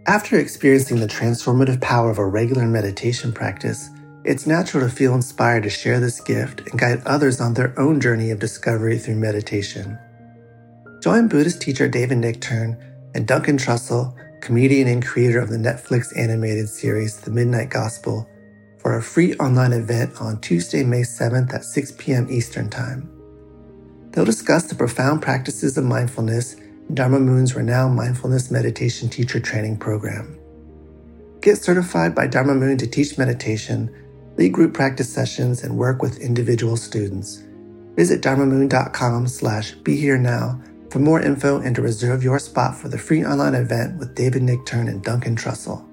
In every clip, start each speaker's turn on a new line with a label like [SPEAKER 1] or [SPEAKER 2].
[SPEAKER 1] After experiencing the transformative power of a regular meditation practice, it's natural to feel inspired to share this gift and guide others on their own journey of discovery through meditation. Join Buddhist teacher David Nichtern and Duncan Trussell, comedian and creator of the Netflix animated series The Midnight Gospel, for a free online event on Tuesday, May 7th at 6 p.m. Eastern Time. They'll discuss the profound practices of mindfulness in Dharma Moon's renowned mindfulness meditation teacher training program. Get certified by Dharma Moon to teach meditation, lead group practice sessions, and work with individual students. Visit dharmamoon.com/BeHereNow for more info and to reserve your spot for the free online event with David Nichtern and Duncan Trussell.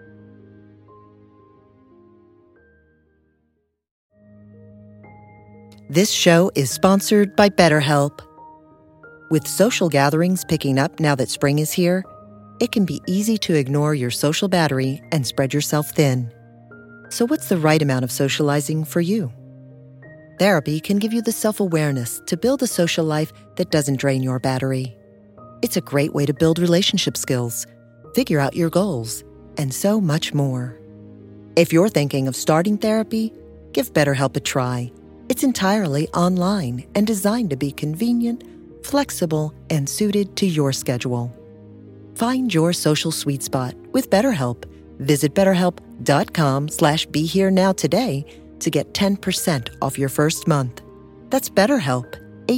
[SPEAKER 2] This show is sponsored by BetterHelp. With social gatherings picking up now that spring is here, it can be easy to ignore your social battery and spread yourself thin. So what's the right amount of socializing for you? Therapy can give you the self-awareness to build a social life that doesn't drain your battery. It's a great way to build relationship skills, figure out your goals, and so much more. If you're thinking of starting therapy, give BetterHelp a try. It's entirely online and designed to be convenient, flexible, and suited to your schedule. Find your social sweet spot with BetterHelp. Visit BetterHelp.com/BeHereNow today to get 10% off your first month. That's BetterHelp,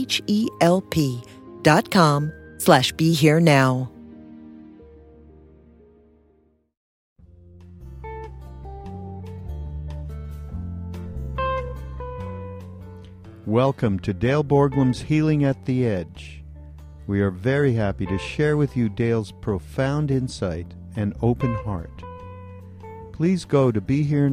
[SPEAKER 2] HELP.com/BeHereNow.
[SPEAKER 3] Welcome to Dale Borglum's Healing at the Edge. We are very happy to share with you Dale's profound insight and open heart. Please go to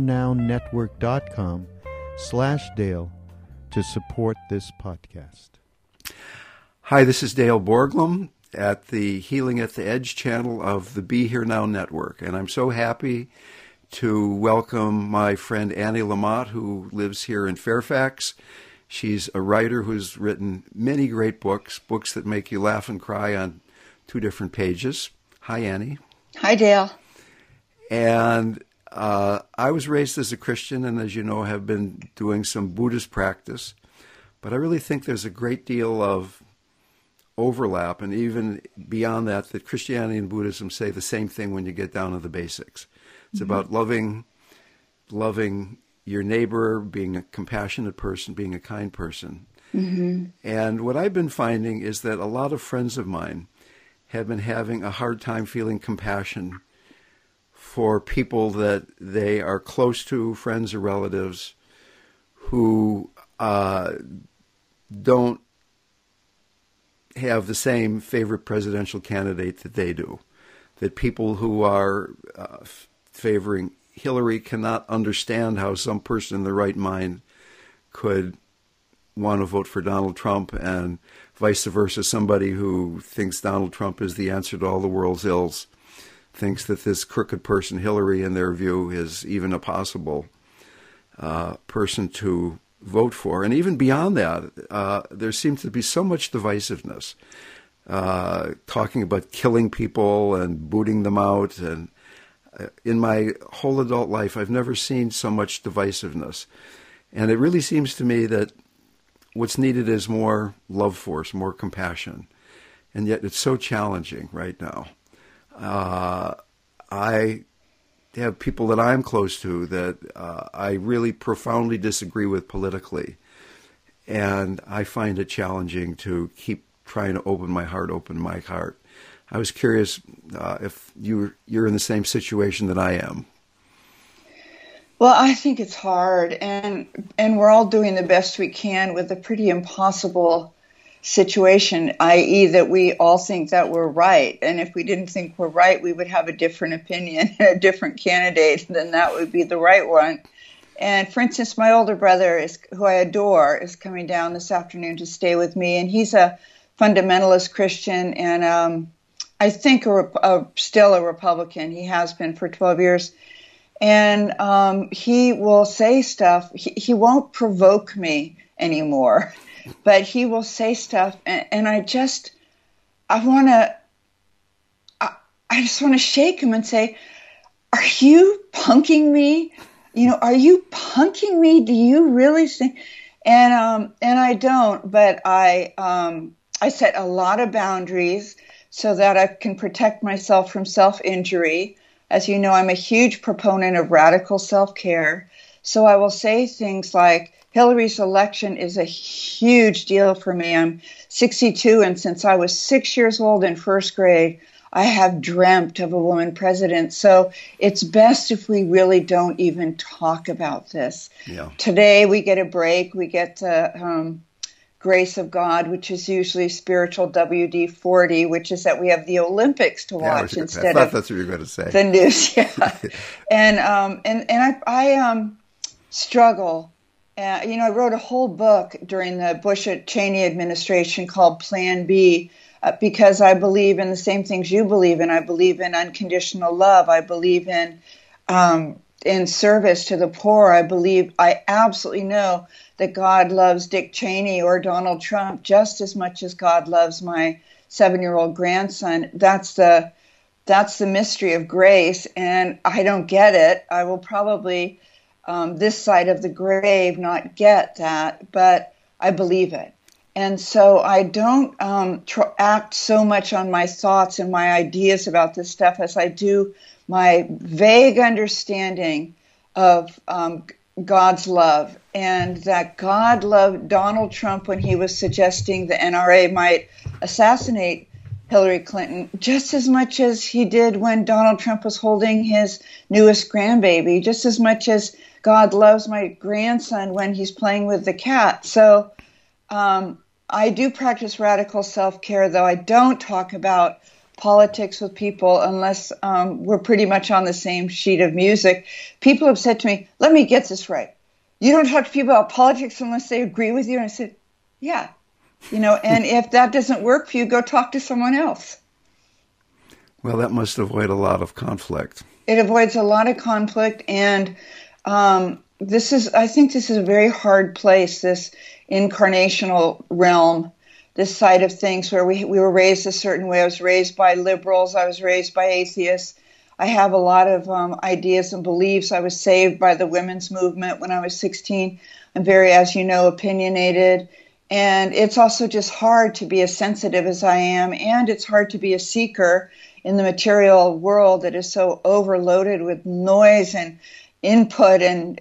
[SPEAKER 3] BeHereNowNetwork.com/Dale to support this podcast.
[SPEAKER 4] Hi, this is Dale Borglum at the Healing at the Edge channel of the Be Here Now Network, and I'm so happy to welcome my friend Annie Lamott, who lives here in Fairfax. She's a writer who's written many great books that make you laugh and cry on 2 different pages. Hi, Annie.
[SPEAKER 5] Hi, Dale.
[SPEAKER 4] And I was raised as a Christian and, as you know, have been doing some Buddhist practice. But I really think there's a great deal of overlap, and even beyond that, that Christianity and Buddhism say the same thing when you get down to the basics. It's about loving your neighbor, being a compassionate person, being a kind person. Mm-hmm. And what I've been finding is that a lot of friends of mine have been having a hard time feeling compassion for people that they are close to, friends or relatives, who don't have the same favorite presidential candidate that they do. That people who are favoring Hillary cannot understand how some person in their right mind could want to vote for Donald Trump, and vice versa. Somebody who thinks Donald Trump is the answer to all the world's ills thinks that this crooked person, Hillary, in their view, is even a possible person to vote for. And even beyond that, there seems to be so much divisiveness, talking about killing people and booting them out. And in my whole adult life, I've never seen so much divisiveness. And it really seems to me that what's needed is more love for us, more compassion. And yet it's so challenging right now. I have people that I'm close to that I really profoundly disagree with politically. And I find it challenging to keep trying to open my heart. I was curious if you're in the same situation that I am.
[SPEAKER 5] Well, I think it's hard, and we're all doing the best we can with a pretty impossible situation, i.e. that we all think that we're right. And if we didn't think we're right, we would have a different opinion and a different candidate, then that would be the right one. And for instance, my older brother, who I adore, is coming down this afternoon to stay with me, and he's a fundamentalist Christian and I think still a Republican. He has been for 12 years. And he will say stuff. He won't provoke me anymore, but he will say stuff. And I I just want to shake him and say, are you punking me? Are you punking me? Do you really think? And I don't, but I set a lot of boundaries so that I can protect myself from self-injury. As you know, I'm a huge proponent of radical self-care. So I will say things like, Hillary's election is a huge deal for me. I'm 62, and since I was 6 years old in first grade, I have dreamt of a woman president. So it's best if we really don't even talk about this.
[SPEAKER 4] Yeah.
[SPEAKER 5] Today we get a break. We get the Grace of God, which is usually spiritual WD-40, which is that we have the Olympics to watch instead of
[SPEAKER 4] that's what you're going to say.
[SPEAKER 5] The news. Yeah. and I struggle. I wrote a whole book during the Bush-Cheney administration called Plan B, because I believe in the same things you believe in. I believe in unconditional love. I believe in service to the poor. I absolutely know that God loves Dick Cheney or Donald Trump just as much as God loves my 7-year-old grandson. That's the mystery of grace, and I don't get it. I will probably this side of the grave not get that, but I believe it. And so I don't act so much on my thoughts and my ideas about this stuff as I do my vague understanding of God's love, and that God loved Donald Trump when he was suggesting the NRA might assassinate Hillary Clinton just as much as he did when Donald Trump was holding his newest grandbaby, just as much as God loves my grandson when he's playing with the cat. So I do practice radical self-care, though I don't talk about politics with people unless we're pretty much on the same sheet of music. People have said to me, let me get this right. You don't talk to people about politics unless they agree with you? And I said, yeah. And if that doesn't work for you, go talk to someone else.
[SPEAKER 4] Well, that must avoid a lot of conflict.
[SPEAKER 5] It avoids a lot of conflict, and I think this is a very hard place, this incarnational realm, this side of things where we were raised a certain way. I was raised by liberals. I was raised by atheists. I have a lot of ideas and beliefs. I was saved by the women's movement when I was 16. I'm very, as you know, opinionated. And it's also just hard to be as sensitive as I am, and it's hard to be a seeker in the material world that is so overloaded with noise and input and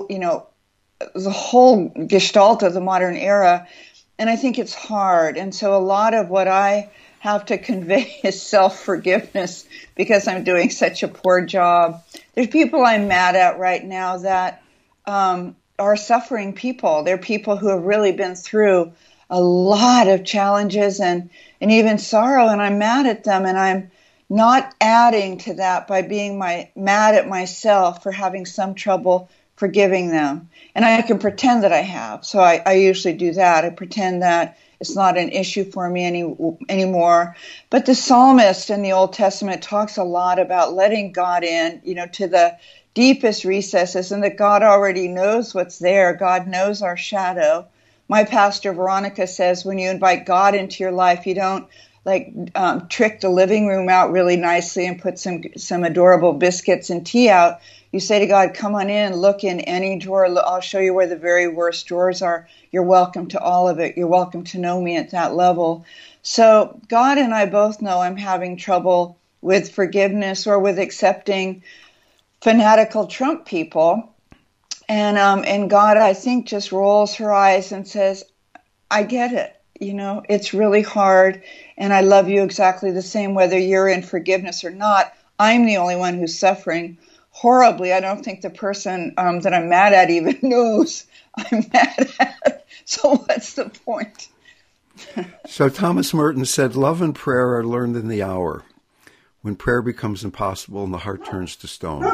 [SPEAKER 5] the whole gestalt of the modern era. And I think it's hard. And so a lot of what I have to convey is self-forgiveness because I'm doing such a poor job. There's people I'm mad at right now that are suffering people. They're people who have really been through a lot of challenges and even sorrow, and I'm mad at them, and I'm not adding to that by being mad at myself for having some trouble forgiving them. And I can pretend that I have. So I usually do that. I pretend that it's not an issue for me anymore. But the psalmist in the Old Testament talks a lot about letting God in, to the deepest recesses, and that God already knows what's there. God knows our shadow. My pastor, Veronica, says when you invite God into your life, you don't trick the living room out really nicely and put some adorable biscuits and tea out. You say to God, come on in, look in any drawer. I'll show you where the very worst drawers are. You're welcome to all of it. You're welcome to know me at that level. So God and I both know I'm having trouble with forgiveness or with accepting fanatical Trump people. And God, I think, just rolls her eyes and says, I get it. It's really hard. And I love you exactly the same, whether you're in forgiveness or not. I'm the only one who's suffering horribly. I don't think the person that I'm mad at even knows I'm mad at. So what's the point?
[SPEAKER 4] So Thomas Merton said, love and prayer are learned in the hour, when prayer becomes impossible and the heart turns to stone.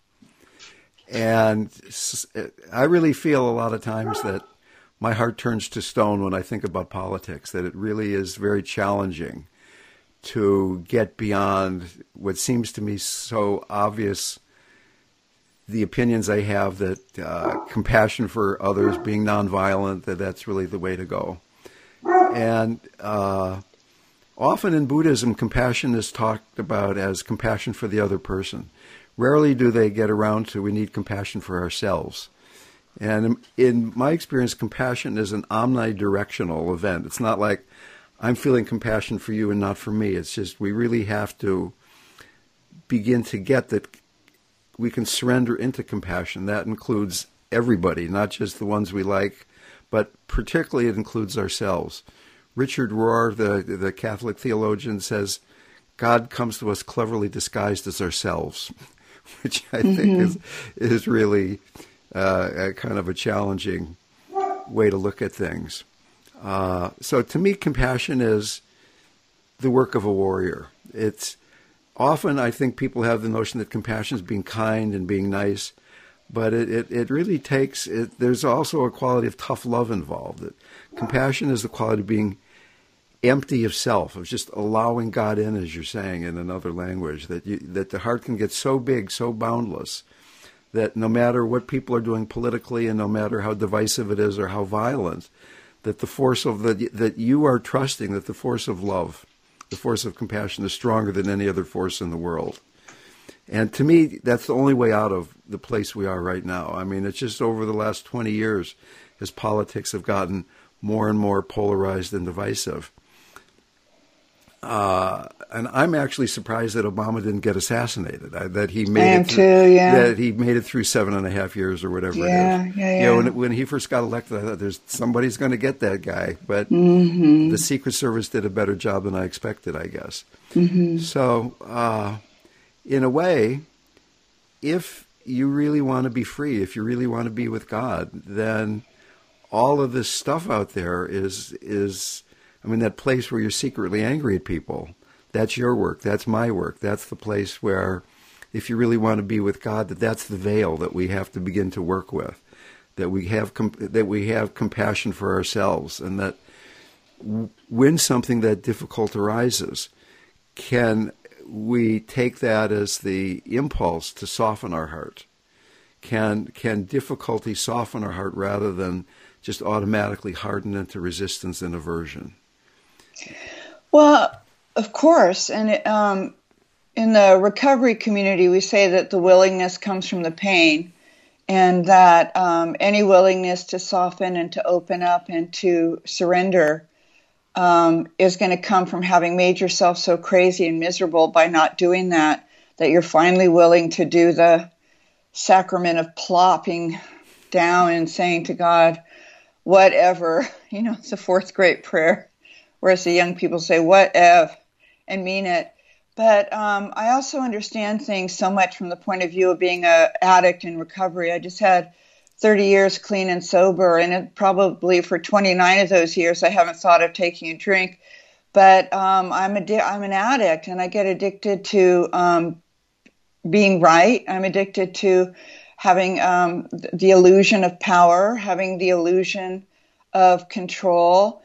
[SPEAKER 4] And I really feel a lot of times that my heart turns to stone when I think about politics, that it really is very challenging to get beyond what seems to me so obvious, the opinions I have that compassion for others, being nonviolent, that's really the way to go. And often in Buddhism, compassion is talked about as compassion for the other person. Rarely do they get around to we need compassion for ourselves. And in my experience, compassion is an omnidirectional event. It's not like I'm feeling compassion for you and not for me. It's just we really have to begin to get that we can surrender into compassion. That includes everybody, not just the ones we like, but particularly it includes ourselves. Richard Rohr, the Catholic theologian, says God comes to us cleverly disguised as ourselves, which I think is really a kind of a challenging way to look at things. So to me, compassion is the work of a warrior. It's often, I think, people have the notion that compassion is being kind and being nice, but it really takes, there's also a quality of tough love involved. Compassion is the quality of being empty of self, of just allowing God in, as you're saying in another language, that the heart can get so big, so boundless, that no matter what people are doing politically and no matter how divisive it is or how violent, that the force of that you are trusting that the force of love, the force of compassion is stronger than any other force in the world. And to me, that's the only way out of the place we are right now. I mean, it's just over the last 20 years as politics have gotten more and more polarized and divisive. And I'm actually surprised that Obama didn't get assassinated. That he made it through, that he made it through 7.5 years or whatever it is. You know, when he first got elected, I thought somebody's going to get that guy. But the Secret Service did a better job than I expected, I guess. So, in a way, if you really want to be free, if you really want to be with God, then all of this stuff out there is I mean, that place where you're secretly angry at people, that's your work, that's my work. That's the place where, if you really want to be with God, that's the veil that we have to begin to work with, that we have compassion for ourselves, and that when something that difficult arises, can we take that as the impulse to soften our heart? Can difficulty soften our heart rather than just automatically harden into resistance and aversion?
[SPEAKER 5] Well, of course. And in the recovery community, we say that the willingness comes from the pain, and that any willingness to soften and to open up and to surrender is going to come from having made yourself so crazy and miserable by not doing that you're finally willing to do the sacrament of plopping down and saying to God, whatever. You know, it's the fourth great prayer, whereas the young people say, whatever, and mean it. But I also understand things so much from the point of view of being an addict in recovery. I just had 30 years clean and sober, and probably for 29 of those years, I haven't thought of taking a drink. But I'm an addict, and I get addicted to being right. I'm addicted to having the illusion of power, having the illusion of control.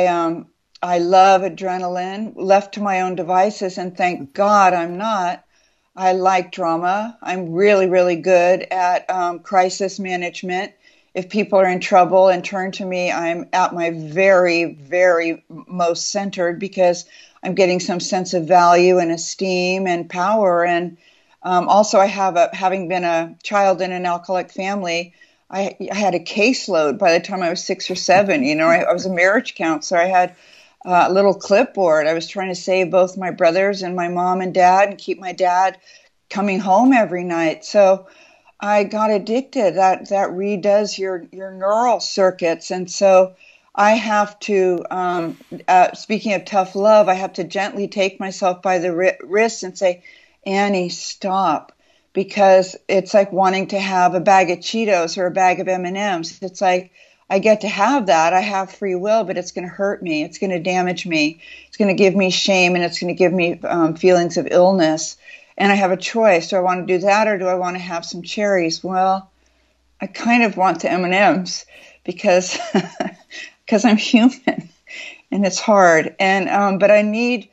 [SPEAKER 5] I love adrenaline, left to my own devices, and thank God I'm not. I like drama. I'm really, really good at crisis management. If people are in trouble and turn to me, I'm at my very, very most centered, because I'm getting some sense of value and esteem and power. And also, having been a child in an alcoholic family, I had a caseload by the time I was 6 or 7. You know, I was a marriage counselor. I had a little clipboard. I was trying to save both my brothers and my mom and dad and keep my dad coming home every night. So I got addicted. That redoes your neural circuits. And so I have to, speaking of tough love, I have to gently take myself by the wrist and say, Annie, stop. Because it's like wanting to have a bag of Cheetos or a bag of M&Ms. It's like, I get to have that. I have free will, but it's going to hurt me. It's going to damage me. It's going to give me shame, and it's going to give me feelings of illness. And I have a choice. Do I want to do that, or do I want to have some cherries? Well, I kind of want the M&Ms because I'm human, and it's hard. And but I need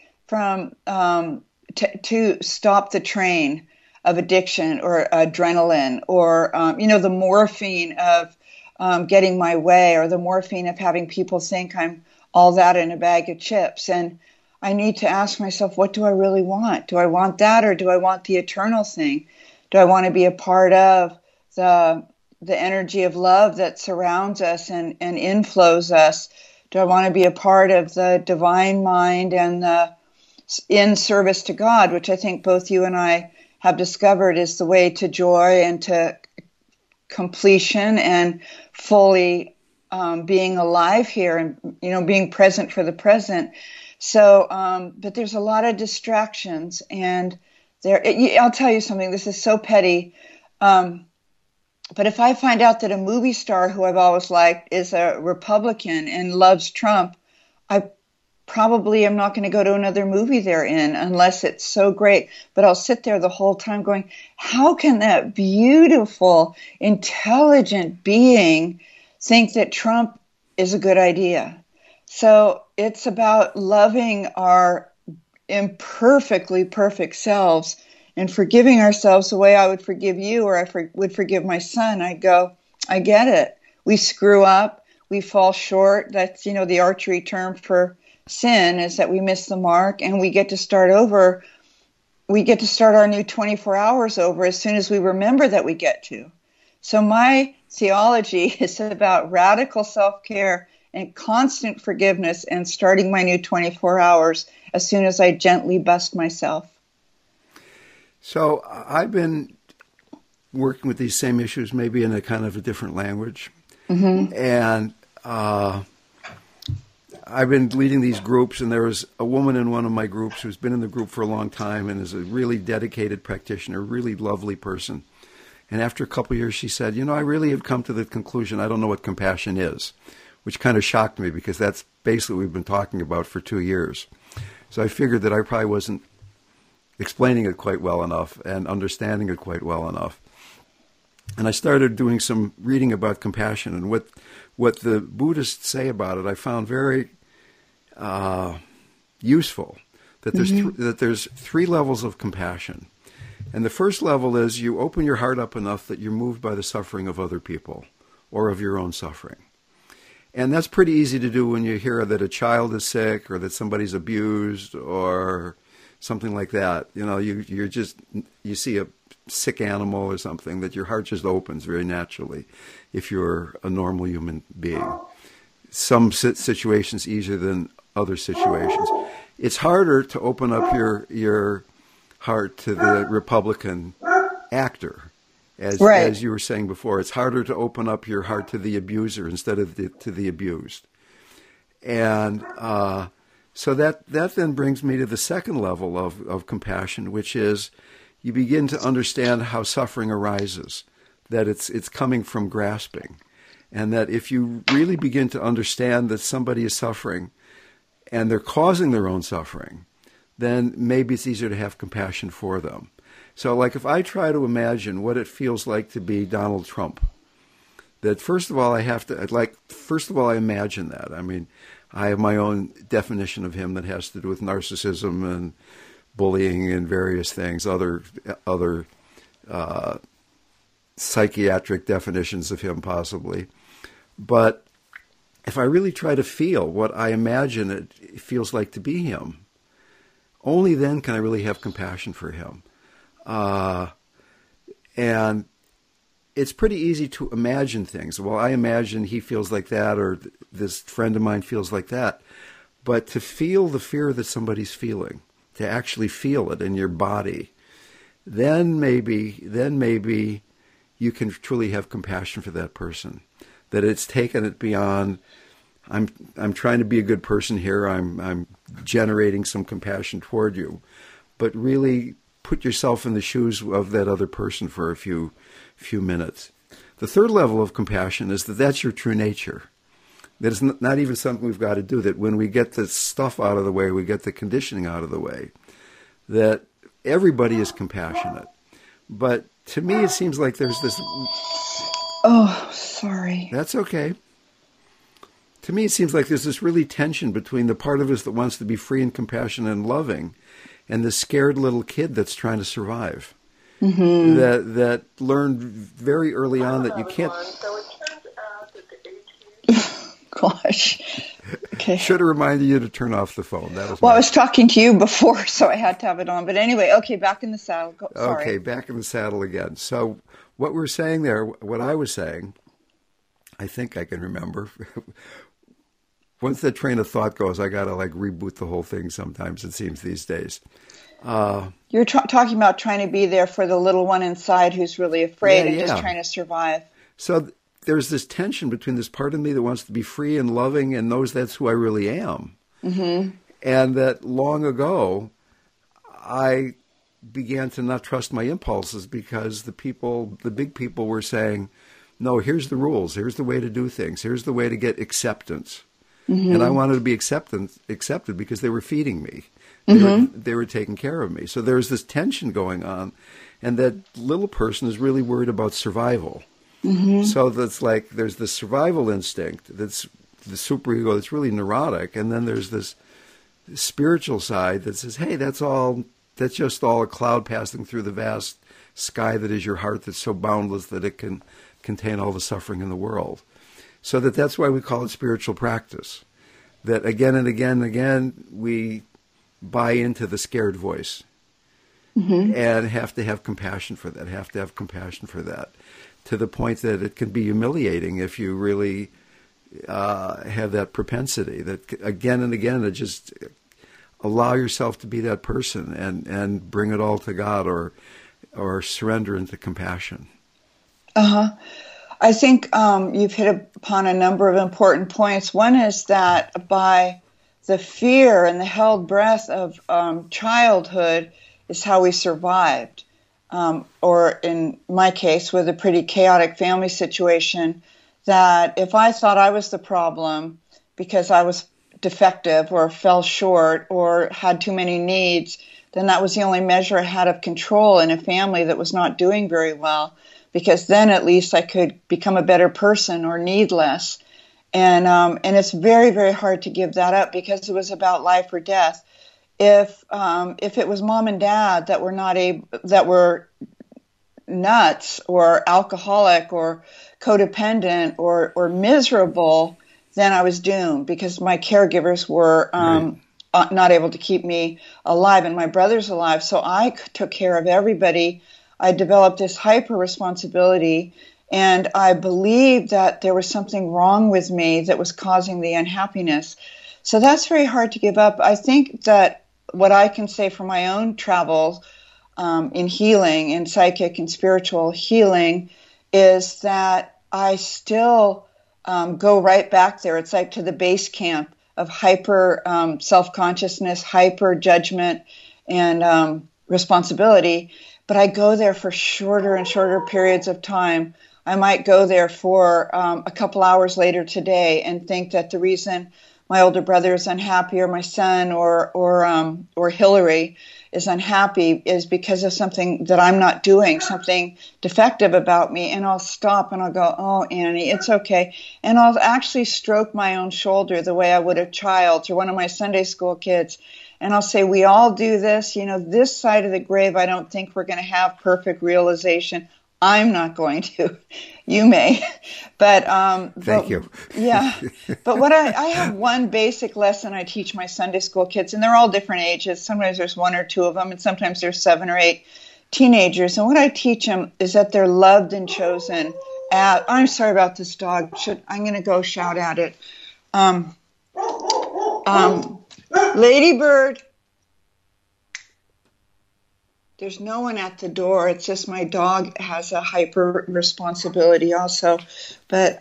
[SPEAKER 5] to stop the train of addiction or adrenaline or the morphine of getting my way, or the morphine of having people think I'm all that in a bag of chips. And I need to ask myself, what do I really want? Do I want that, or do I want the eternal thing? Do I want to be a part of the energy of love that surrounds us and inflows us? Do I want to be a part of the divine mind and the in service to God, which I think both you and I have discovered is the way to joy and to completion and fully being alive here and, being present for the present. So, but there's a lot of distractions, and I'll tell you something, this is so petty. But if I find out that a movie star who I've always liked is a Republican and loves Trump, I probably am not going to go to another movie they're in unless it's so great. But I'll sit there the whole time going, how can that beautiful, intelligent being think that Trump is a good idea? So it's about loving our imperfectly perfect selves and forgiving ourselves the way I would forgive you, or I would forgive my son. I go, I get it. We screw up. We fall short. That's, the archery term for sin, is that we miss the mark, and we get to start over. We get to start our new 24 hours over as soon as we remember that we get to. So my theology is about radical self-care and constant forgiveness, and starting my new 24 hours as soon as I gently bust myself.
[SPEAKER 4] So I've been working with these same issues, maybe in a kind of a different language. Mm-hmm. And I've been leading these groups, and there was a woman in one of my groups who's been in the group for a long time and is a really dedicated practitioner, really lovely person. And after a couple of years, she said, I really have come to the conclusion I don't know what compassion is, which kind of shocked me because that's basically what we've been talking about for 2 years. So I figured that I probably wasn't explaining it quite well enough and understanding it quite well enough. And I started doing some reading about compassion, and what the Buddhists say about it I found very useful, that there's that there's 3 levels of compassion. And the first level is you open your heart up enough that you're moved by the suffering of other people or of your own suffering. And that's pretty easy to do when you hear that a child is sick or that somebody's abused or something like that. You see a sick animal or something, that your heart just opens very naturally if you're a normal human being. Some situations easier than other situations. It's harder to open up your heart to the Republican actor. As you were saying before, it's harder to open up your heart to the abuser instead of to the abused. And so that then brings me to the second level of compassion, which is you begin to understand how suffering arises, that it's coming from grasping. And that if you really begin to understand that somebody is suffering and they're causing their own suffering, then maybe it's easier to have compassion for them. So like if I try to imagine what it feels like to be Donald Trump, that first of all I imagine that. I mean, I have my own definition of him that has to do with narcissism and bullying and various things, other psychiatric definitions of him possibly. But if I really try to feel what I imagine it feels like to be him, only then can I really have compassion for him. And it's pretty easy to imagine things. Well, I imagine he feels like that, or this friend of mine feels like that. But to feel the fear that somebody's feeling, to actually feel it in your body, then maybe you can truly have compassion for that person. That it's taken it beyond, I'm trying to be a good person here, I'm generating some compassion toward you. But really put yourself in the shoes of that other person for a few minutes. The third level of compassion is that that's your true nature. That it's not even something we've got to do, that when we get the stuff out of the way, we get the conditioning out of the way, that everybody is compassionate. But to me, it seems like there's this...
[SPEAKER 5] Oh, sorry.
[SPEAKER 4] That's okay. To me, it seems like there's this really tension between the part of us that wants to be free and compassionate and loving and the scared little kid that's trying to survive. Mm-hmm. That learned very early on that you can't...
[SPEAKER 5] Gosh. Okay.
[SPEAKER 4] Should have reminded you to turn off the phone. That was
[SPEAKER 5] I was talking to you before, so I had to have it on. But anyway, okay, back in the saddle. Sorry.
[SPEAKER 4] Okay, back in the saddle again. So what we're saying there, what I was saying, I think I can remember. Once that train of thought goes, I got to like reboot the whole thing sometimes, it seems, these days.
[SPEAKER 5] You're talking about trying to be there for the little one inside who's really afraid and just trying to survive.
[SPEAKER 4] So there's this tension between this part of me that wants to be free and loving and knows that's who I really am. Mm-hmm. And that long ago, I began to not trust my impulses because the big people were saying, no, here's the rules. Here's the way to do things. Here's the way to get acceptance. Mm-hmm. And I wanted to be accepted because they were feeding me. They were taking care of me. So there's this tension going on. And that little person is really worried about survival. Mm-hmm. So that's like there's this survival instinct that's the superego that's really neurotic. And then there's this spiritual side that says, hey, that's just all a cloud passing through the vast sky that is your heart that's so boundless that it can contain all the suffering in the world. So that's why we call it spiritual practice. That again and again and again, we buy into the scared voice and have to have compassion for that, to the point that it can be humiliating if you really have that propensity, that again and again, to just allow yourself to be that person and bring it all to God or surrender into compassion. Uh-huh.
[SPEAKER 5] I think you've hit upon a number of important points. One is that by the fear and the held breath of childhood is how we survived. Or in my case, with a pretty chaotic family situation, that if I thought I was the problem because I was defective or fell short or had too many needs, then that was the only measure I had of control in a family that was not doing very well. Because then at least I could become a better person or need less. And it's very, very hard to give that up because it was about life or death. If it was mom and dad that were nuts or alcoholic or codependent or miserable, then I was doomed because my caregivers were not able to keep me alive and my brother's alive. So I took care of everybody. I developed this hyper responsibility, and I believed that there was something wrong with me that was causing the unhappiness. So that's very hard to give up. I think that what I can say from my own travels in healing, in psychic and spiritual healing, is that I still go right back there. It's like to the base camp of hyper self-consciousness, hyper judgment, and responsibility. But I go there for shorter and shorter periods of time. I might go there for a couple hours later today and think that the reason my older brother is unhappy or my son or Hillary is unhappy is because of something that I'm not doing, something defective about me. And I'll stop and I'll go, oh, Annie, it's okay. And I'll actually stroke my own shoulder the way I would a child or one of my Sunday school kids. And I'll say, we all do this. You know, this side of the grave, I don't think we're going to have perfect realization. I'm not going to. You may. But
[SPEAKER 4] thank you.
[SPEAKER 5] Yeah. But what I have one basic lesson I teach my Sunday school kids, and they're all different ages. Sometimes there's one or two of them, and sometimes there's 7 or 8 teenagers. And what I teach them is that they're loved and chosen. I'm sorry about this dog. I'm going to go shout at it. Ladybird. There's no one at the door. It's just my dog has a hyper responsibility also. But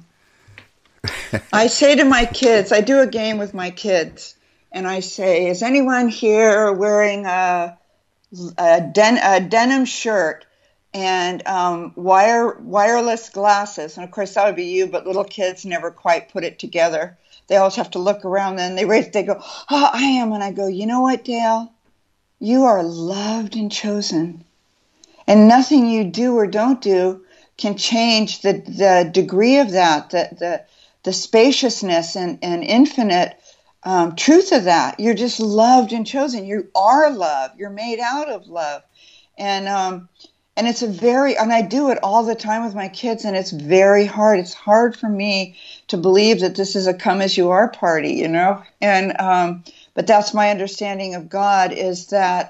[SPEAKER 5] I say to my kids, I do a game with my kids, and I say, is anyone here wearing a denim shirt and wireless glasses? And of course that would be you, but little kids never quite put it together. They always have to look around, and they go, oh, I am. And I go, you know what, Dale? You are loved and chosen. And nothing you do or don't do can change the degree of that, the spaciousness and infinite truth of that. You're just loved and chosen. You are love. You're made out of love. And And and I do it all the time with my kids, and it's very hard. It's hard for me to believe that this is a come as you are party, you know? And, but that's my understanding of God, is that,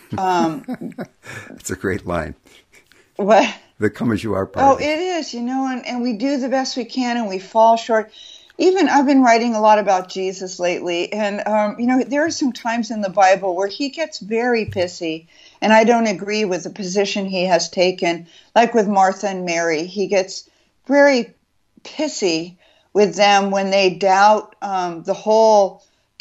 [SPEAKER 4] it's a great line.
[SPEAKER 5] What?
[SPEAKER 4] The come as you are party.
[SPEAKER 5] Oh, it is, you know, and we do the best we can, and we fall short. Even I've been writing a lot about Jesus lately, and, you know, there are some times in the Bible where he gets very pissy, and I don't agree with the position he has taken. Like with Martha and Mary, he gets very pissy with them when they doubt the whole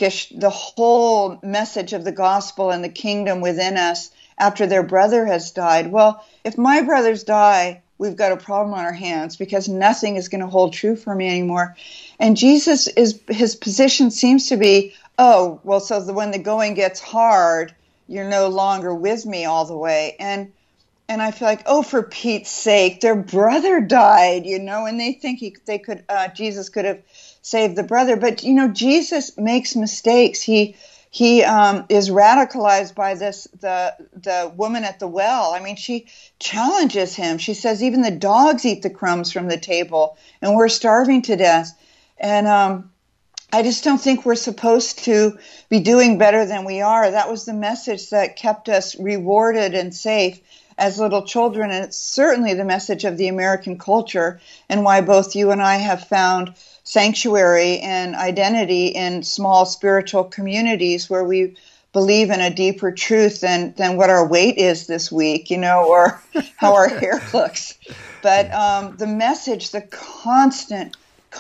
[SPEAKER 5] message of the gospel and the kingdom within us after their brother has died. Well, if my brothers die, we've got a problem on our hands, because nothing is going to hold true for me anymore. And his position seems to be, oh, well, so when the going gets hard, you're no longer with me all the way. And I feel like, oh, for Pete's sake, their brother died, you know, and they think Jesus could have saved the brother. But, you know, Jesus makes mistakes. He is radicalized by the woman at the well. I mean, she challenges him. She says, even the dogs eat the crumbs from the table, and we're starving to death. And I just don't think we're supposed to be doing better than we are. That was the message that kept us rewarded and safe as little children. And it's certainly the message of the American culture, and why both you and I have found sanctuary and identity in small spiritual communities where we believe in a deeper truth than what our weight is this week, you know, or how our hair looks. But the message, the constant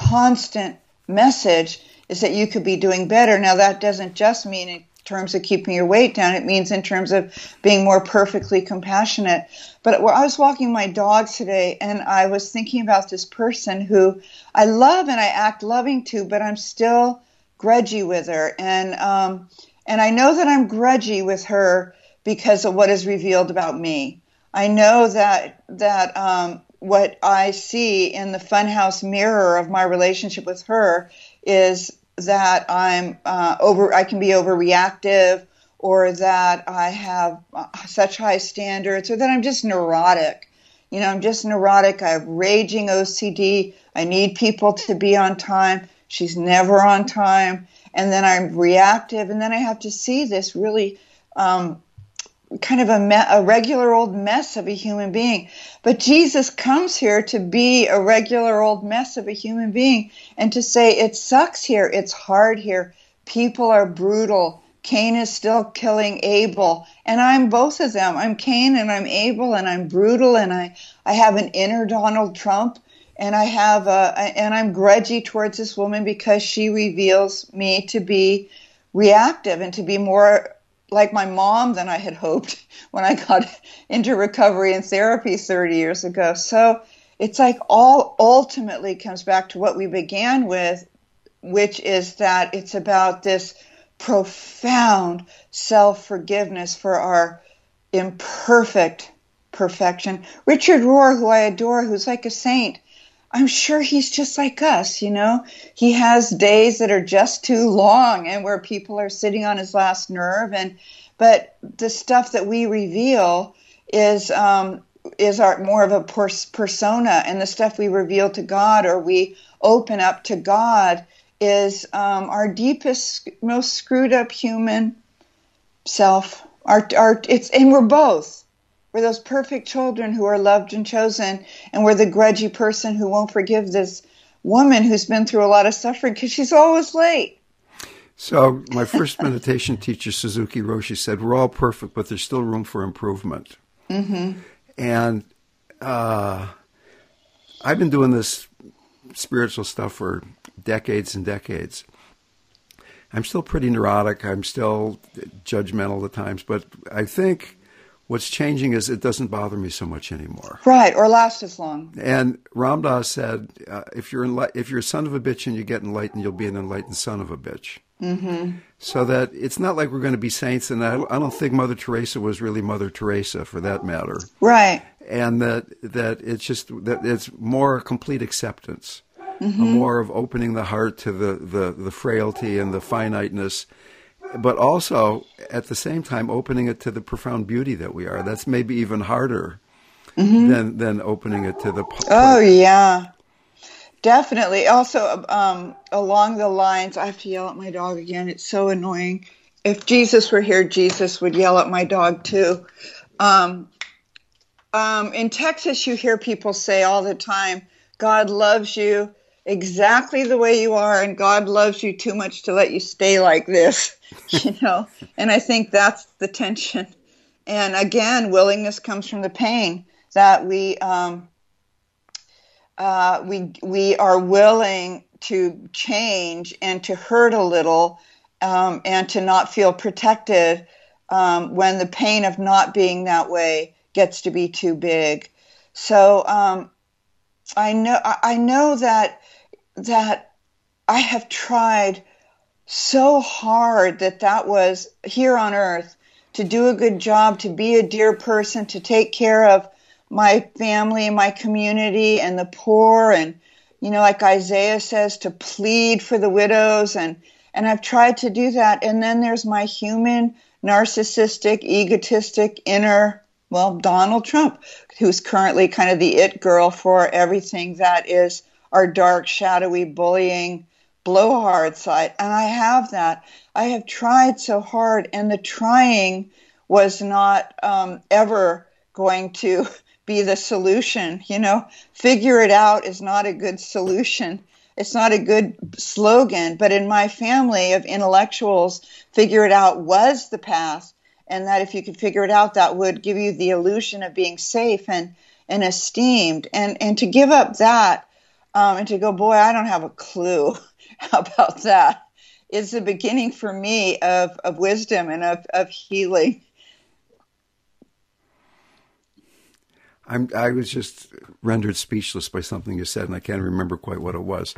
[SPEAKER 5] message, is that you could be doing better. Now, that doesn't just mean in terms of keeping your weight down. It means in terms of being more perfectly compassionate. But I was walking my dogs today, and I was thinking about this person who I love and I act loving to, but I'm still grudgy with her. And I know that I'm grudgy with her because of what is revealed about me. I know that what I see in the funhouse mirror of my relationship with her is that I can be overreactive, or that I have such high standards, or that I'm just neurotic. You know, I'm just neurotic. I have raging OCD. I need people to be on time. She's never on time. And then I'm reactive, and then I have to see this really kind of a regular old mess of a human being. But Jesus comes here to be a regular old mess of a human being, and to say, it sucks here, it's hard here, people are brutal, Cain is still killing Abel, and I'm both of them. I'm Cain and I'm Abel, and I'm brutal, and I have an inner Donald Trump, and and I'm grudgy towards this woman because she reveals me to be reactive and to be more like my mom than I had hoped when I got into recovery and therapy 30 years ago. So it's like all ultimately comes back to what we began with, which is that it's about this profound self-forgiveness for our imperfect perfection. Richard Rohr, who I adore, who's like a saint, I'm sure he's just like us, you know. He has days that are just too long and where people are sitting on his last nerve. But the stuff that we reveal is more of a persona, and the stuff we reveal to God, or we open up to God, is our deepest, most screwed up human self. And we're both. We're those perfect children who are loved and chosen, and we're the grudgy person who won't forgive this woman who's been through a lot of suffering because she's always late.
[SPEAKER 4] So my first meditation teacher, Suzuki Roshi, said, we're all perfect, but there's still room for improvement. Mm-hmm. And I've been doing this spiritual stuff for decades and decades. I'm still pretty neurotic. I'm still judgmental at times, but I think what's changing is it doesn't bother me so much anymore.
[SPEAKER 5] Right, or last as long.
[SPEAKER 4] And Ram Dass said, if you're a son of a bitch and you get enlightened, you'll be an enlightened son of a bitch. Mm-hmm. So that it's not like we're going to be saints, and I don't think Mother Teresa was really Mother Teresa, for that matter.
[SPEAKER 5] Right.
[SPEAKER 4] And that it's just that it's more complete acceptance, more of opening the heart to the frailty and the finiteness, but also at the same time opening it to the profound beauty that we are. That's maybe even harder than opening it to the public.
[SPEAKER 5] Oh, yeah. Definitely. Also, along the lines, I have to yell at my dog again. It's so annoying. If Jesus were here, Jesus would yell at my dog too. In Texas, you hear people say all the time, God loves you exactly the way you are, and God loves you too much to let you stay like this, And I think that's the tension. And again, willingness comes from the pain, that we are willing to change and to hurt a little, and to not feel protected when the pain of not being that way gets to be too big. So I know that I have tried so hard that was here on earth, to do a good job, to be a dear person, to take care of my family, my community, and the poor, and like Isaiah says, to plead for the widows, and I've tried to do that. And then there's my human, narcissistic, egotistic inner, Donald Trump, who's currently kind of the it girl for everything that is our dark, shadowy, bullying, blowhard side. And I have that. I have tried so hard, and the trying was not ever going to be the solution. Figure it out is not a good solution. It's not a good slogan. But in my family of intellectuals, figure it out was the path. And that if you could figure it out, that would give you the illusion of being safe and esteemed. And to give up that, and to go, boy, I don't have a clue about that, is the beginning for me of wisdom and of healing.
[SPEAKER 4] I was just rendered speechless by something you said, and I can't remember quite what it was.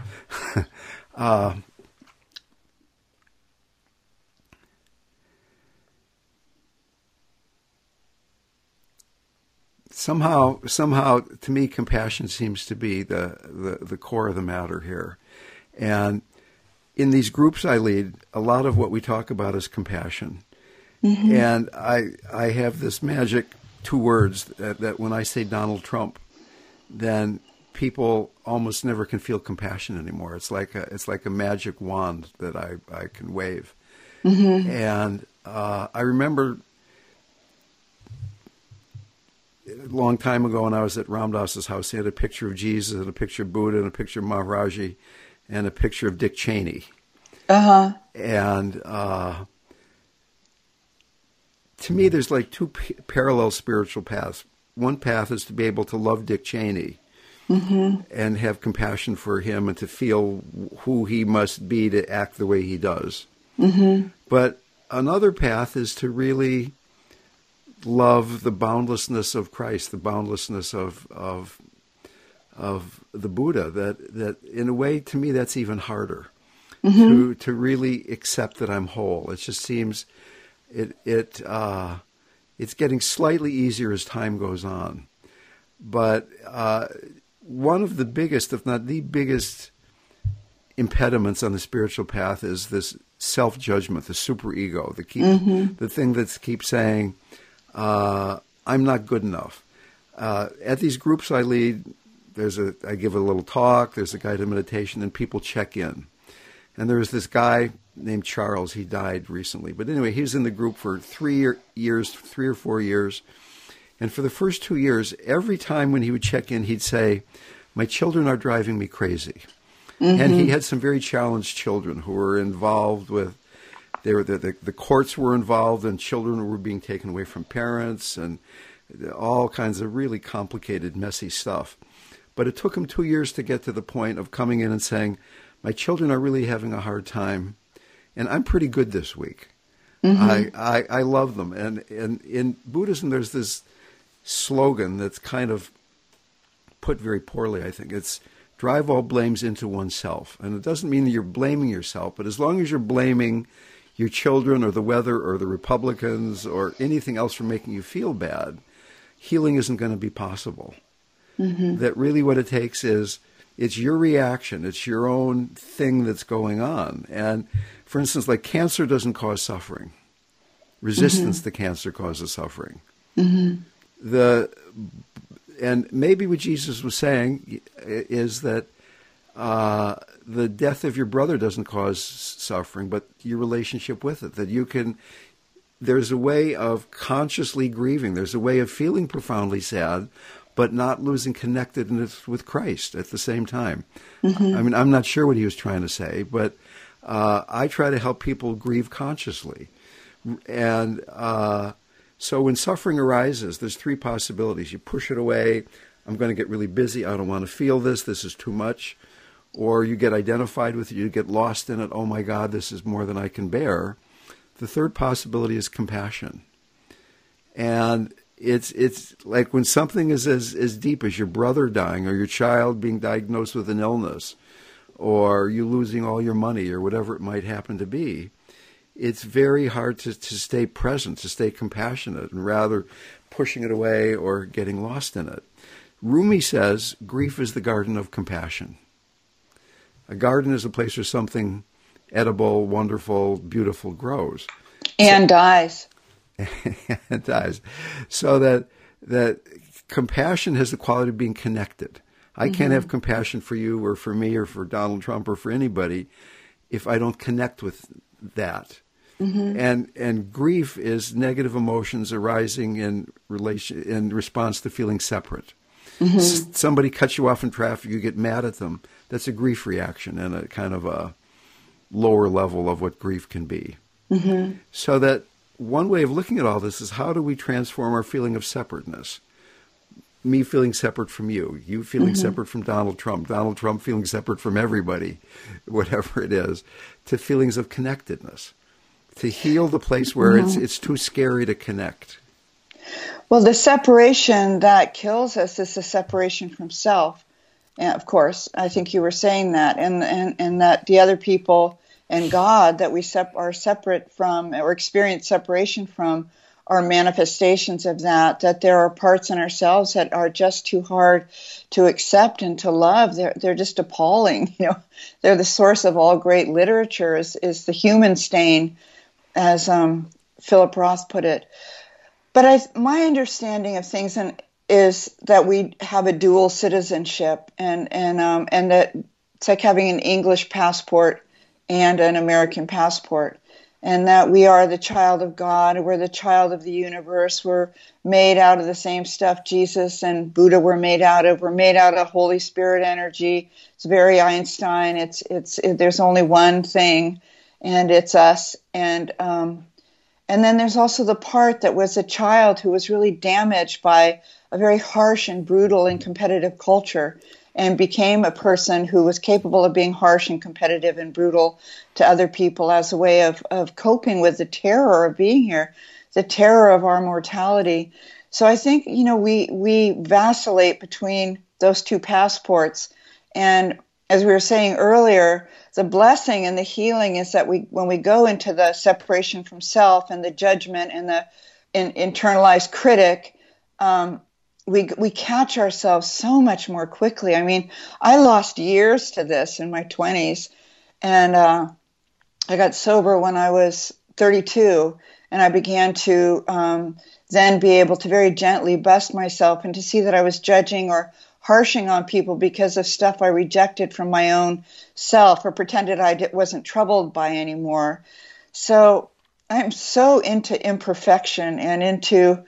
[SPEAKER 4] Somehow, to me, compassion seems to be the core of the matter here. And in these groups I lead, a lot of what we talk about is compassion. Mm-hmm. And I have this magic 2 words that when I say Donald Trump, then people almost never can feel compassion anymore. It's like a magic wand that I can wave. Mm-hmm. And I remember a long time ago when I was at Ram Dass's house, he had a picture of Jesus and a picture of Buddha and a picture of Maharaji and a picture of Dick Cheney. Uh-huh. And to me, there's like 2 parallel spiritual paths. One path is to be able to love Dick Cheney, mm-hmm. and have compassion for him and to feel who he must be to act the way he does. Mm-hmm. But another path is to really love the boundlessness of Christ, the boundlessness of the Buddha. That in a way, to me, that's even harder. Mm-hmm. To really accept that I'm whole. It just seems it's getting slightly easier as time goes on. But one of the biggest, if not the biggest, impediments on the spiritual path is this self-judgment, the superego, the thing that keeps saying, I'm not good enough. At these groups I lead, I give a little talk, there's a guided meditation, and people check in. And there was this guy named Charles. He died recently. But anyway, he was in the group for 3 or 4 years. And for the first 2 years, every time when he would check in, he'd say, my children are driving me crazy. Mm-hmm. And he had some very challenged children who were involved with, the courts were involved, and children were being taken away from parents, and all kinds of really complicated, messy stuff. But it took him 2 years to get to the point of coming in and saying, my children are really having a hard time, and I'm pretty good this week. Mm-hmm. I love them. And in Buddhism, there's this slogan that's kind of put very poorly, I think. It's drive all blames into oneself. And it doesn't mean that you're blaming yourself, but as long as you're blaming your children or the weather or the Republicans or anything else for making you feel bad, healing isn't going to be possible. Mm-hmm. That really what it takes is, it's your reaction. It's your own thing that's going on. And for instance, like cancer doesn't cause suffering. Resistance to cancer causes suffering. Mm-hmm. And maybe what Jesus was saying is that the death of your brother doesn't cause suffering, but your relationship with it. That there's a way of consciously grieving. There's a way of feeling profoundly sad, but not losing connectedness with Christ at the same time. I mean, I'm not sure what he was trying to say, but I try to help people grieve consciously. And so when suffering arises, there's three possibilities. You push it away. I'm going to get really busy. I don't want to feel this. This is too much. Or you get identified with it. You get lost in it. Oh, my God, this is more than I can bear. The third possibility is compassion. And it's like when something is as deep as your brother dying or your child being diagnosed with an illness or you losing all your money or whatever it might happen to be, it's very hard to stay present, to stay compassionate, and rather pushing it away or getting lost in it. Rumi says grief is the garden of compassion. A garden is a place where something edible, wonderful, beautiful grows.
[SPEAKER 5] And dies.
[SPEAKER 4] And dies. So that compassion has the quality of being connected. I can't have compassion for you or for me or for Donald Trump or for anybody if I don't connect with that. And grief is negative emotions arising in response to feeling separate. Somebody cuts you off in traffic, you get mad at them. That's a grief reaction and a kind of a lower level of what grief can be. So that one way of looking at all this is how do we transform our feeling of separateness? Me feeling separate from you, you feeling separate from Donald Trump feeling separate from everybody, whatever it is, to feelings of connectedness, to heal the place where it's too scary to connect.
[SPEAKER 5] Well, the separation that kills us is the separation from self. And of course, I think you were saying that, and that the other people and God that we are separate from or experience separation from are manifestations of that there are parts in ourselves that are just too hard to accept and to love. They're just appalling. They're the source of all great literature is the human stain, as Philip Roth put it. But my understanding of things is that we have a dual citizenship, and that it's like having an English passport and an American passport, and that we are the child of God, we're the child of the universe, we're made out of the same stuff Jesus and Buddha were made out of. We're made out of Holy Spirit energy. It's very Einstein. It's there's only one thing, and it's us. And then there's also the part that was a child who was really damaged by a very harsh and brutal and competitive culture, and became a person who was capable of being harsh and competitive and brutal to other people as a way of coping with the terror of being here, the terror of our mortality. So I think, we vacillate between those two passports. And as we were saying earlier, the blessing and the healing is that when we go into the separation from self and the judgment and the internalized critic, we catch ourselves so much more quickly. I mean, I lost years to this in my 20s, and I got sober when I was 32, and I began to then be able to very gently bust myself and to see that I was judging or harshing on people because of stuff I rejected from my own self or pretended I wasn't troubled by anymore. So I'm so into imperfection and into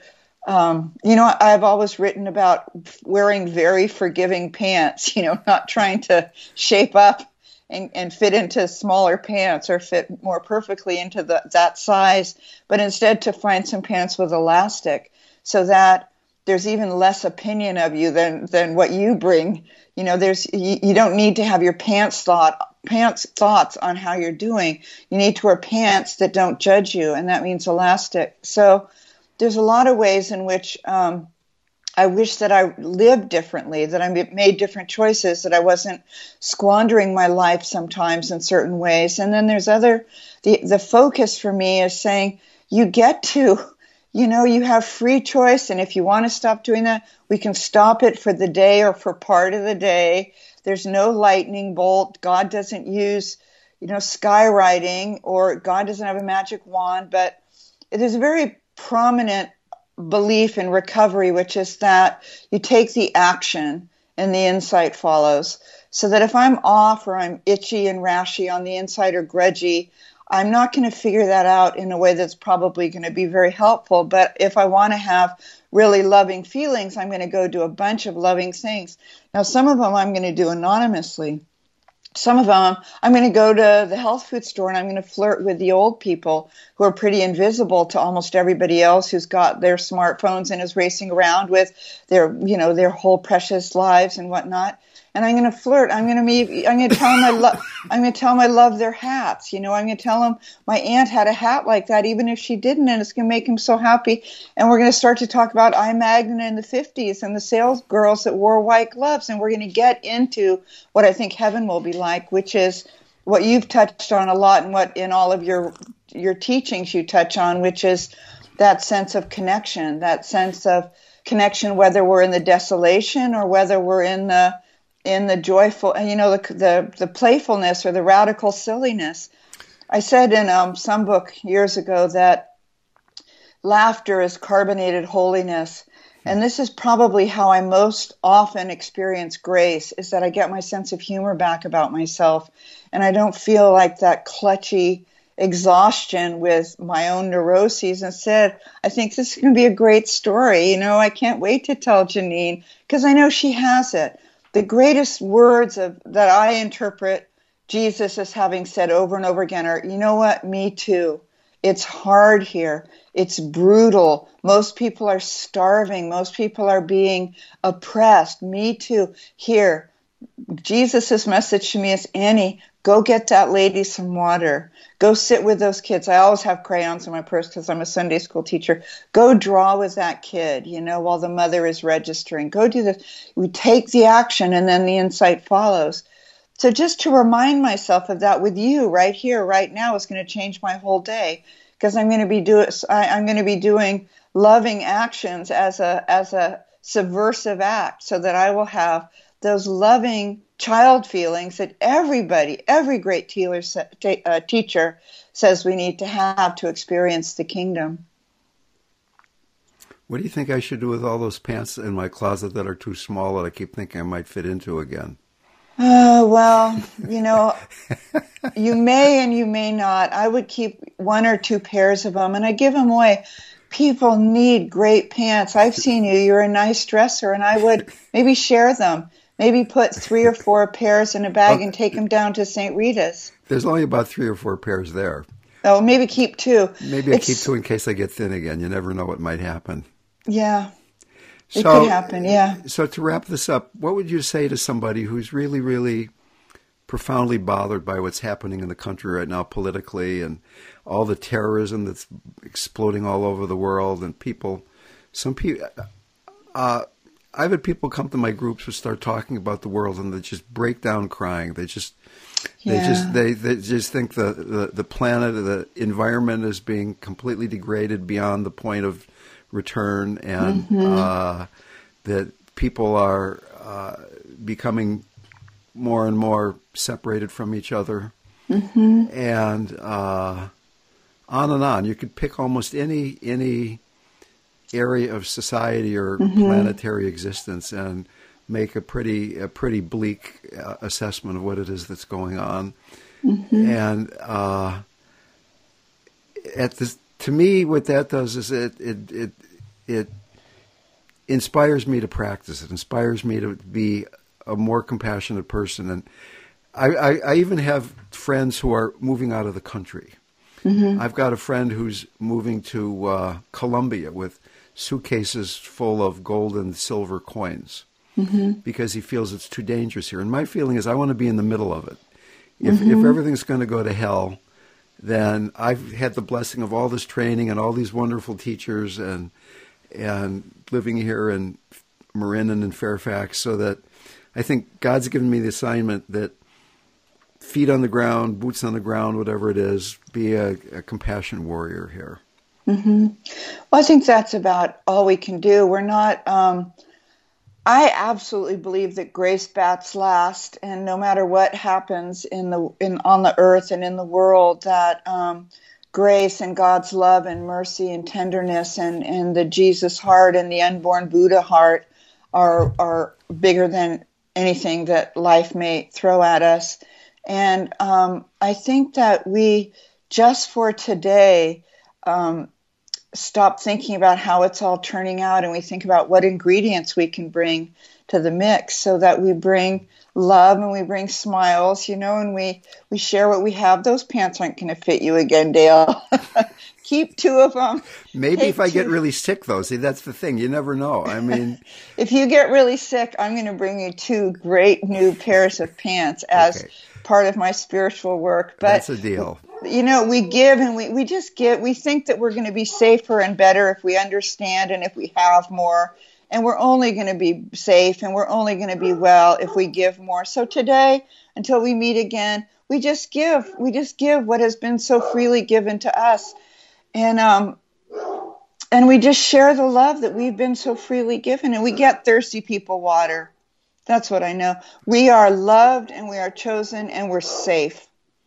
[SPEAKER 5] I've always written about wearing very forgiving pants, not trying to shape up and fit into smaller pants or fit more perfectly into that size, but instead to find some pants with elastic so that there's even less opinion of you than what you bring. You don't need to have your pants thoughts on how you're doing. You need to wear pants that don't judge you, and that means elastic. So there's a lot of ways in which I wish that I lived differently, that I made different choices, that I wasn't squandering my life sometimes in certain ways. And then there's the focus for me is saying you get to, you have free choice. And if you want to stop doing that, we can stop it for the day or for part of the day. There's no lightning bolt. God doesn't use, skywriting, or God doesn't have a magic wand, but there's a very prominent belief in recovery, which is that you take the action and the insight follows. So that if I'm off or I'm itchy and rashy on the inside or grudgy, I'm not going to figure that out in a way that's probably going to be very helpful. But if I want to have really loving feelings, I'm going to go do a bunch of loving things. Now, some of them I'm going to do anonymously. Some of them, I'm going to go to the health food store and I'm going to flirt with the old people who are pretty invisible to almost everybody else who's got their smartphones and is racing around with their whole precious lives and whatnot. And I'm going to flirt. I'm going to tell them I love their hats. I'm going to tell them my aunt had a hat like that, even if she didn't, and it's going to make them so happy. And we're going to start to talk about I. Magna in the 50s and the sales girls that wore white gloves. And we're going to get into what I think heaven will be like, which is what you've touched on a lot and what in all of your teachings you touch on, which is that sense of connection, whether we're in the desolation or whether we're in the joyful, the playfulness or the radical silliness. I said in some book years ago that laughter is carbonated holiness. And this is probably how I most often experience grace, is that I get my sense of humor back about myself. And I don't feel like that clutchy exhaustion with my own neuroses. Instead, I think this is going to be a great story. I can't wait to tell Janine because I know she has it. The greatest words that I interpret Jesus as having said over and over again are, you know what, me too. It's hard here. It's brutal. Most people are starving. Most people are being oppressed. Me too. Here, Jesus' message to me is, Annie, go get that lady some water. Go sit with those kids. I always have crayons in my purse because I'm a Sunday school teacher. Go draw with that kid, while the mother is registering. Go do this. We take the action and then the insight follows. So just to remind myself of that with you right here, right now is going to change my whole day because I'm going to be doing loving actions as a subversive act so that I will have those loving child feelings that every great teacher says we need to have to experience the kingdom.
[SPEAKER 4] What do you think I should do with all those pants in my closet that are too small that I keep thinking I might fit into again?
[SPEAKER 5] Well, you may and you may not. I would keep 1 or 2 pairs of them and I give them away. People need great pants. I've seen you. You're a nice dresser, and I would maybe share them. Maybe put 3 or 4 pairs in a bag and take them down to St. Rita's.
[SPEAKER 4] There's only about 3 or 4 pairs there.
[SPEAKER 5] Oh, maybe keep 2.
[SPEAKER 4] Maybe I keep 2 in case I get thin again. You never know what might happen.
[SPEAKER 5] Yeah, it could happen, yeah.
[SPEAKER 4] So to wrap this up, what would you say to somebody who's really, really profoundly bothered by what's happening in the country right now politically and all the terrorism that's exploding all over the world and some people... I've had people come to my groups who start talking about the world and they just break down crying. They just think the planet, the environment is being completely degraded beyond the point of return, and that people are becoming more and more separated from each other, and on and on. You could pick almost any area of society or planetary existence and make a pretty bleak assessment of what it is that's going on. And to me, what that does is it inspires me to practice. It inspires me to be a more compassionate person. And I even have friends who are moving out of the country. I've got a friend who's moving to Colombia with suitcases full of gold and silver coins because he feels it's too dangerous here. And my feeling is I want to be in the middle of it. If everything's going to go to hell, then I've had the blessing of all this training and all these wonderful teachers and living here in Marin and in Fairfax, so that I think God's given me the assignment that feet on the ground, boots on the ground, whatever it is, be a compassion warrior here.
[SPEAKER 5] Well, I think that's about all we can do. We're not, I absolutely believe that grace bats last, and no matter what happens on the earth and in the world, that grace and God's love and mercy and tenderness and the Jesus heart and the unborn Buddha heart are bigger than anything that life may throw at us. And I think that we, just for today, stop thinking about how it's all turning out, and we think about what ingredients we can bring to the mix, so that we bring love and we bring smiles, and we share what we have. Those pants aren't going to fit you again, Dale. Keep 2 of them.
[SPEAKER 4] Maybe if I get really sick, though. See, that's the thing. You never know. I mean,
[SPEAKER 5] if you get really sick, I'm going to bring you 2 great new pairs of pants as part of my spiritual work. But
[SPEAKER 4] that's a deal.
[SPEAKER 5] We give and we just give. We think that we're going to be safer and better if we understand and if we have more. And we're only going to be safe and we're only going to be well if we give more. So today, until we meet again, we just give. We just give what has been so freely given to us. And we just share the love that we've been so freely given. And we get thirsty people water. That's what I know. We are loved and we are chosen and we're safe.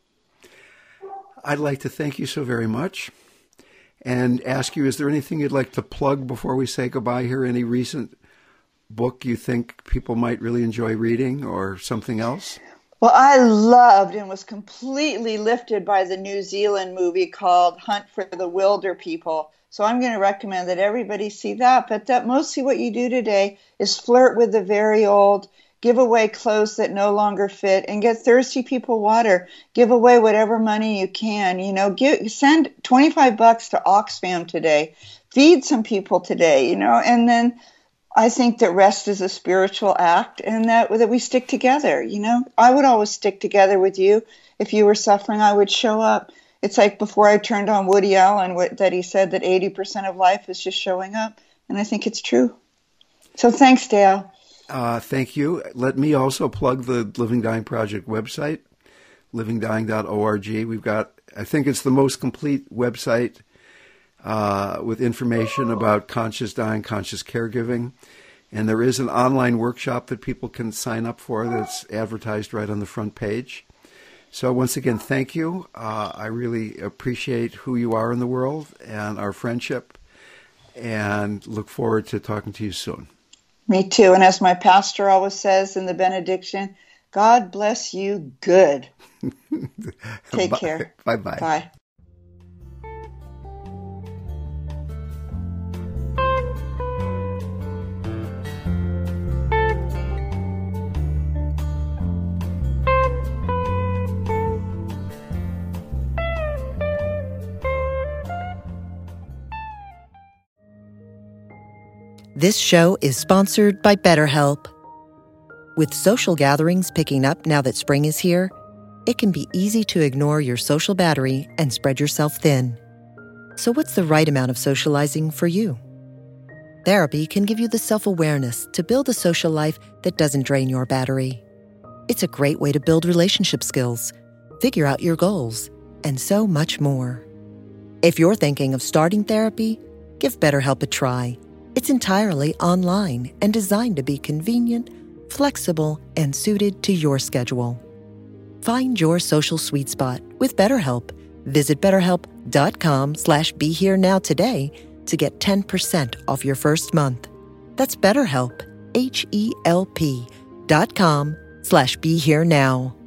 [SPEAKER 4] I'd like to thank you so very much and ask you, is there anything you'd like to plug before we say goodbye here? Any recent book you think people might really enjoy reading or something else?
[SPEAKER 5] Well, I loved and was completely lifted by the New Zealand movie called Hunt for the Wilder People. So I'm going to recommend that everybody see that. But that mostly what you do today is flirt with the very old, give away clothes that no longer fit, and get thirsty people water. Give away whatever money you can. Send $25 to Oxfam today. Feed some people today, and then I think that rest is a spiritual act, and that we stick together. I would always stick together with you. If you were suffering, I would show up. It's like before I turned on Woody Allen, that he said that 80% of life is just showing up, and I think it's true. So thanks, Dale.
[SPEAKER 4] Thank you. Let me also plug the Living Dying Project website, livingdying.org. We've got, I think it's the most complete website with information about conscious dying, conscious caregiving. And there is an online workshop that people can sign up for that's advertised right on the front page. So once again, thank you. I really appreciate who you are in the world and our friendship, and look forward to talking to you soon.
[SPEAKER 5] Me too. And as my pastor always says in the benediction, God bless you good. Take care.
[SPEAKER 4] Bye-bye.
[SPEAKER 5] Bye.
[SPEAKER 2] This show is sponsored by BetterHelp. With social gatherings picking up now that spring is here, it can be easy to ignore your social battery and spread yourself thin. So what's the right amount of socializing for you? Therapy can give you the self-awareness to build a social life that doesn't drain your battery. It's a great way to build relationship skills, figure out your goals, and so much more. If you're thinking of starting therapy, give BetterHelp a try. It's entirely online and designed to be convenient, flexible, and suited to your schedule. Find your social sweet spot with BetterHelp. Visit BetterHelp.com/BeHereNow today to get 10% off your first month. That's BetterHelp, HELP.com/BeHereNow.